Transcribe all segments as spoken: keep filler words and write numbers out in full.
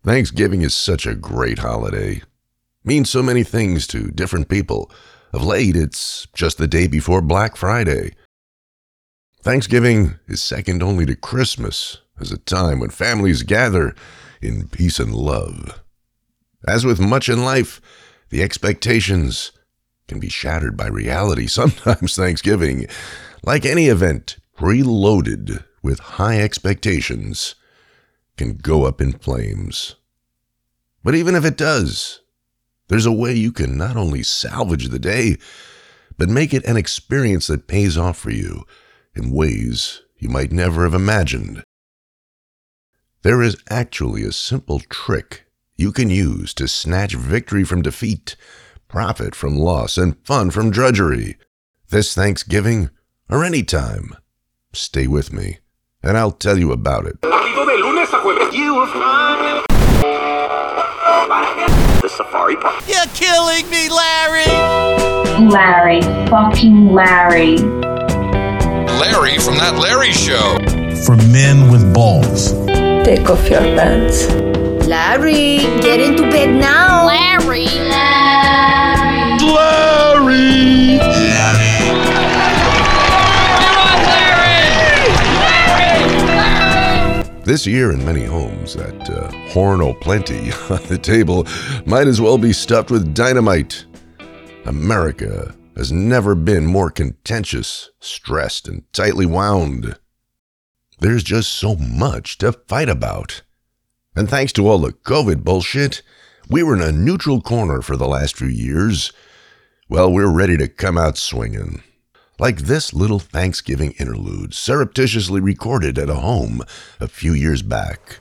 Thanksgiving is such a great holiday. Means so many things to different people. Of late, it's just the day before Black Friday. Thanksgiving is second only to Christmas as a time when families gather in peace and love. As with much in life, the expectations can be shattered by reality. Sometimes Thanksgiving, like any event preloaded with high expectations, can go up in flames. But even if it does, there's a way you can not only salvage the day, but make it an experience that pays off for you in ways you might never have imagined. There is actually a simple trick you can use to snatch victory from defeat, profit from loss, and fun from drudgery. This Thanksgiving, or any time, stay with me, and I'll tell you about it. The Safari Park. You're killing me, Larry! Larry, fucking Larry. Larry from That Larry Show. For men with balls. Take off your pants. Larry, get into bed now. Larry. Larry. Larry. This year in many homes, that uh, horn o'plenty on the table might as well be stuffed with dynamite. America has never been more contentious, stressed, and tightly wound. There's just so much to fight about. And thanks to all the COVID bullshit, we were in a neutral corner for the last few years. Well, we're ready to come out swinging. Like this little Thanksgiving interlude surreptitiously recorded at a home a few years back.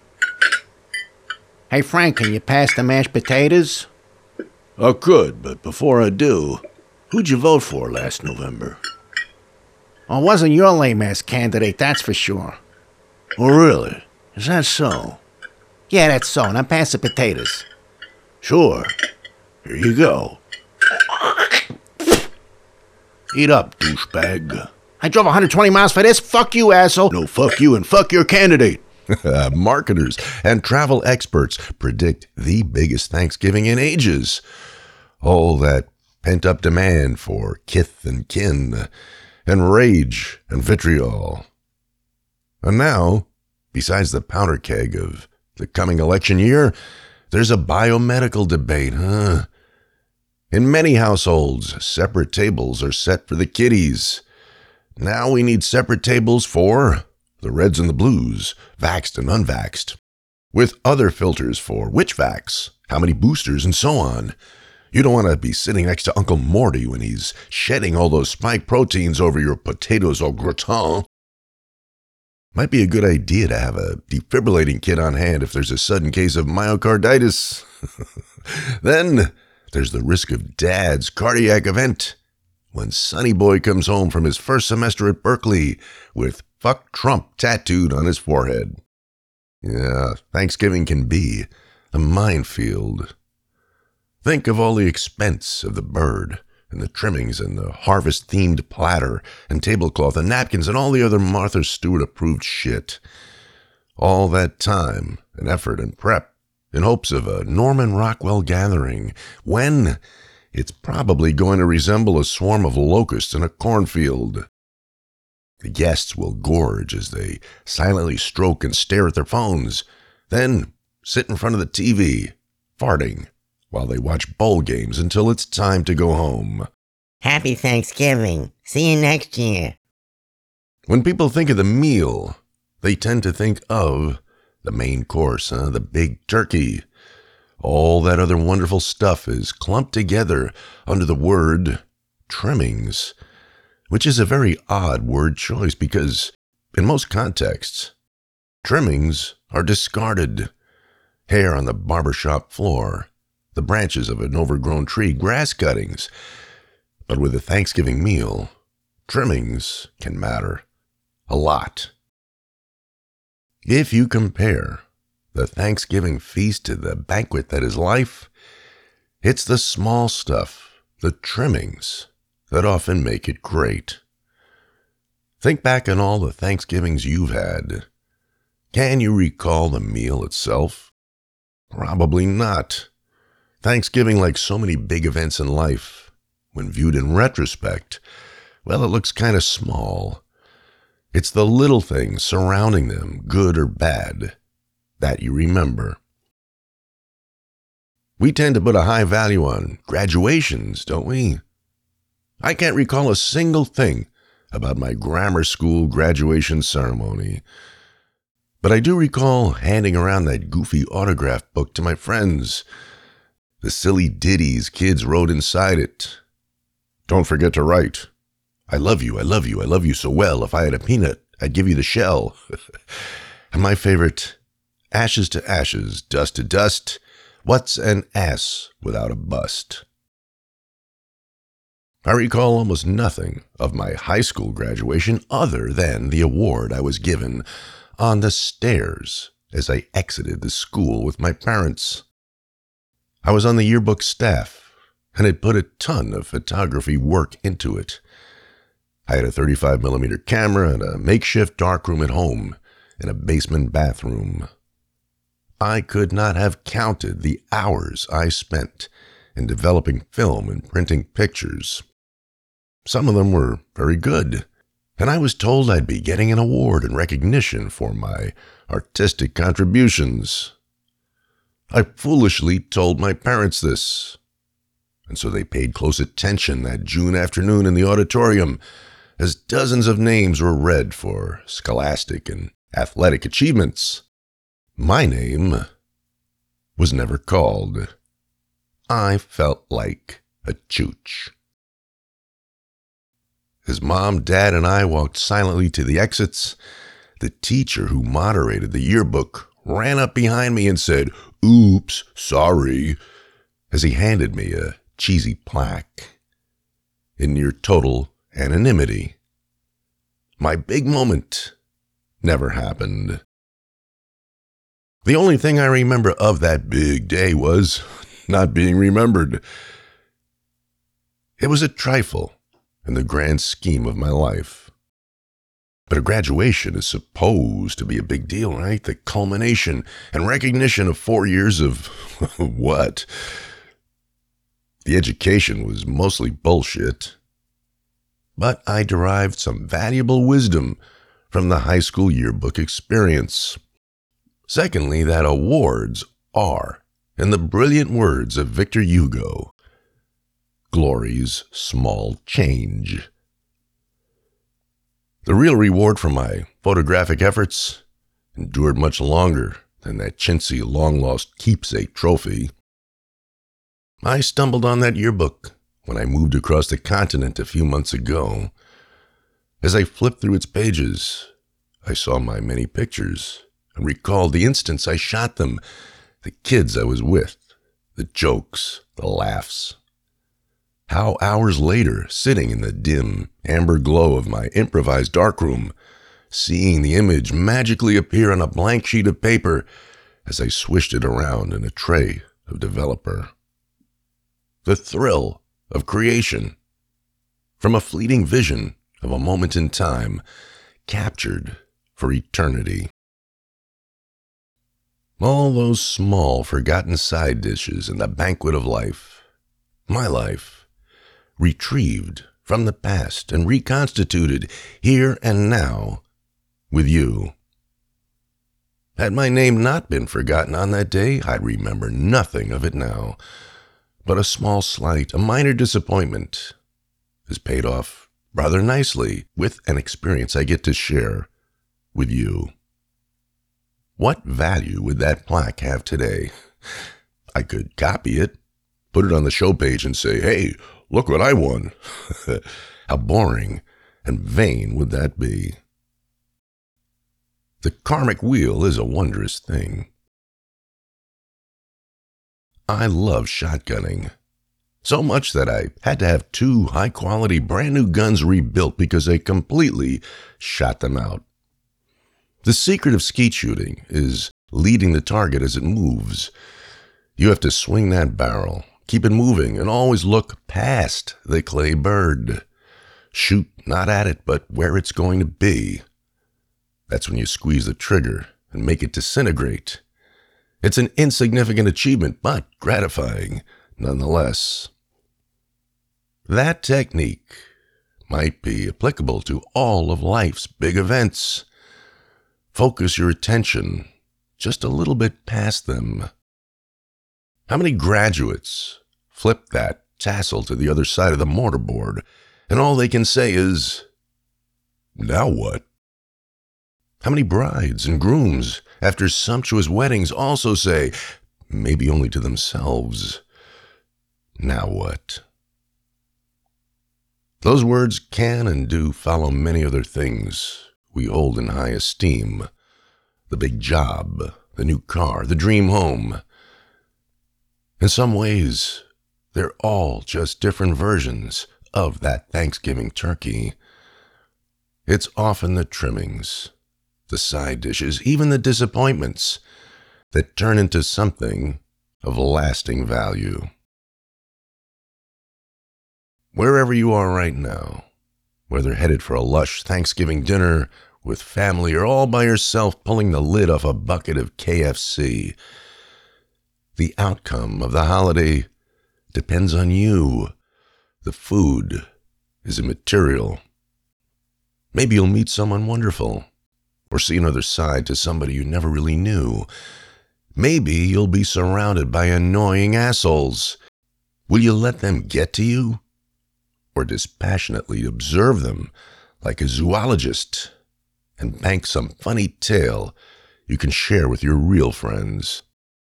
Hey, Frank, can you pass the mashed potatoes? I could, but before I do, who'd you vote for last November? Well, it wasn't your lame-ass candidate, that's for sure. Oh, really? Is that so? Yeah, that's so. Now pass the potatoes. Sure. Here you go. Eat up, douchebag. I drove one hundred twenty miles for this? Fuck you, asshole. No, fuck you and fuck your candidate. Marketers and travel experts predict the biggest Thanksgiving in ages. All that pent-up demand for kith and kin, and rage and vitriol. And now, besides the powder keg of the coming election year, there's a biomedical debate, huh? In many households, separate tables are set for the kiddies. Now we need separate tables for the reds and the blues, vaxxed and unvaxxed, with other filters for which vax, how many boosters, and so on. You don't want to be sitting next to Uncle Morty when he's shedding all those spike proteins over your potatoes au gratin. Might be a good idea to have a defibrillating kit on hand if there's a sudden case of myocarditis. Then there's the risk of Dad's cardiac event when Sonny Boy comes home from his first semester at Berkeley with "Fuck Trump" tattooed on his forehead. Yeah, Thanksgiving can be a minefield. Think of all the expense of the bird and the trimmings and the harvest-themed platter and tablecloth and napkins and all the other Martha Stewart-approved shit. All that time and effort and prep in hopes of a Norman Rockwell gathering, when it's probably going to resemble a swarm of locusts in a cornfield. The guests will gorge as they silently stroke and stare at their phones, then sit in front of the T V, farting, while they watch bowl games until it's time to go home. Happy Thanksgiving. See you next year. When people think of the meal, they tend to think of the main course, huh? The big turkey. All that other wonderful stuff is clumped together under the word trimmings, which is a very odd word choice because, in most contexts, trimmings are discarded. Hair on the barbershop floor, the branches of an overgrown tree, grass cuttings. But with a Thanksgiving meal, trimmings can matter a lot. If you compare the Thanksgiving feast to the banquet that is life, it's the small stuff, the trimmings, that often make it great. Think back on all the Thanksgivings you've had. Can you recall the meal itself? Probably not. Thanksgiving, like so many big events in life, when viewed in retrospect, well, it looks kind of small. It's the little things surrounding them, good or bad, that you remember. We tend to put a high value on graduations, don't we? I can't recall a single thing about my grammar school graduation ceremony. But I do recall handing around that goofy autograph book to my friends. The silly ditties kids wrote inside it. Don't forget to write. I love you, I love you, I love you so well. If I had a peanut, I'd give you the shell. And my favorite, ashes to ashes, dust to dust. What's an ass without a bust? I recall almost nothing of my high school graduation other than the award I was given on the stairs as I exited the school with my parents. I was on the yearbook staff and had put a ton of photography work into it. I had a thirty-five millimeter camera and a makeshift darkroom at home and a basement bathroom. I could not have counted the hours I spent in developing film and printing pictures. Some of them were very good, and I was told I'd be getting an award in recognition for my artistic contributions. I foolishly told my parents this, and so they paid close attention that June afternoon in the auditorium as dozens of names were read for scholastic and athletic achievements. My name was never called. I felt like a chooch. As Mom, Dad, and I walked silently to the exits, the teacher who moderated the yearbook ran up behind me and said, "Oops, sorry," as he handed me a cheesy plaque. In near total anonymity. My big moment never happened. The only thing I remember of that big day was not being remembered. It was a trifle in the grand scheme of my life. But a graduation is supposed to be a big deal, right? The culmination and recognition of four years of what? The education was mostly bullshit. But I derived some valuable wisdom from the high school yearbook experience. Secondly, that awards are, in the brilliant words of Victor Hugo, glory's small change. The real reward for my photographic efforts endured much longer than that chintzy, long-lost keepsake trophy. I stumbled on that yearbook when I moved across the continent a few months ago. As I flipped through its pages, I saw my many pictures and recalled the instants I shot them, the kids I was with, the jokes, the laughs. How hours later, sitting in the dim, amber glow of my improvised darkroom, seeing the image magically appear on a blank sheet of paper as I swished it around in a tray of developer. The thrill of creation, from a fleeting vision of a moment in time, captured for eternity. All those small, forgotten side dishes in the banquet of life, my life, retrieved from the past and reconstituted here and now with you. Had my name not been forgotten on that day, I'd remember nothing of it now. But a small slight, a minor disappointment is paid off rather nicely with an experience I get to share with you. What value would that plaque have today? I could copy it, put it on the show page and say, "Hey, look what I won." How boring and vain would that be? The karmic wheel is a wondrous thing. I love shotgunning, so much that I had to have two high-quality brand-new guns rebuilt because they completely shot them out. The secret of skeet shooting is leading the target as it moves. You have to swing that barrel, keep it moving, and always look past the clay bird. Shoot not at it, but where it's going to be. That's when you squeeze the trigger and make it disintegrate. It's an insignificant achievement, but gratifying nonetheless. That technique might be applicable to all of life's big events. Focus your attention just a little bit past them. How many graduates flip that tassel to the other side of the mortarboard, and all they can say is, "Now what?" How many brides and grooms, after sumptuous weddings, also say, maybe only to themselves, "Now what?" Those words can and do follow many other things we hold in high esteem. The big job, the new car, the dream home. In some ways, they're all just different versions of that Thanksgiving turkey. It's often the trimmings, the side dishes, even the disappointments that turn into something of lasting value. Wherever you are right now, whether headed for a lush Thanksgiving dinner with family or all by yourself pulling the lid off a bucket of K F C, the outcome of the holiday depends on you. The food is immaterial. Maybe you'll meet someone wonderful, or see another side to somebody you never really knew. Maybe you'll be surrounded by annoying assholes. Will you let them get to you? Or dispassionately observe them like a zoologist and bank some funny tale you can share with your real friends?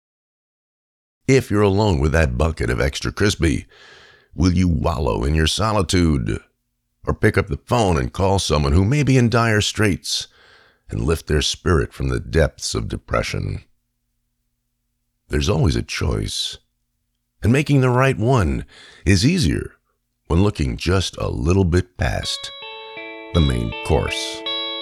If you're alone with that bucket of extra crispy, will you wallow in your solitude? Or pick up the phone and call someone who may be in dire straits and lift their spirit from the depths of depression? There's always a choice, and making the right one is easier when looking just a little bit past the main course.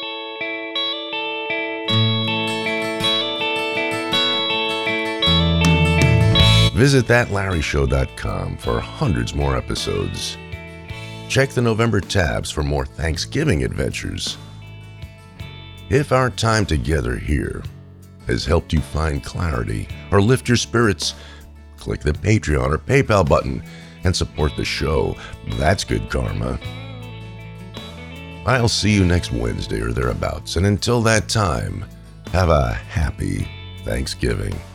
Visit that larry show dot com for hundreds more episodes. Check the November tabs for more Thanksgiving adventures. If our time together here has helped you find clarity or lift your spirits, click the Patreon or PayPal button and support the show. That's good karma. I'll see you next Wednesday or thereabouts, and until that time, have a happy Thanksgiving.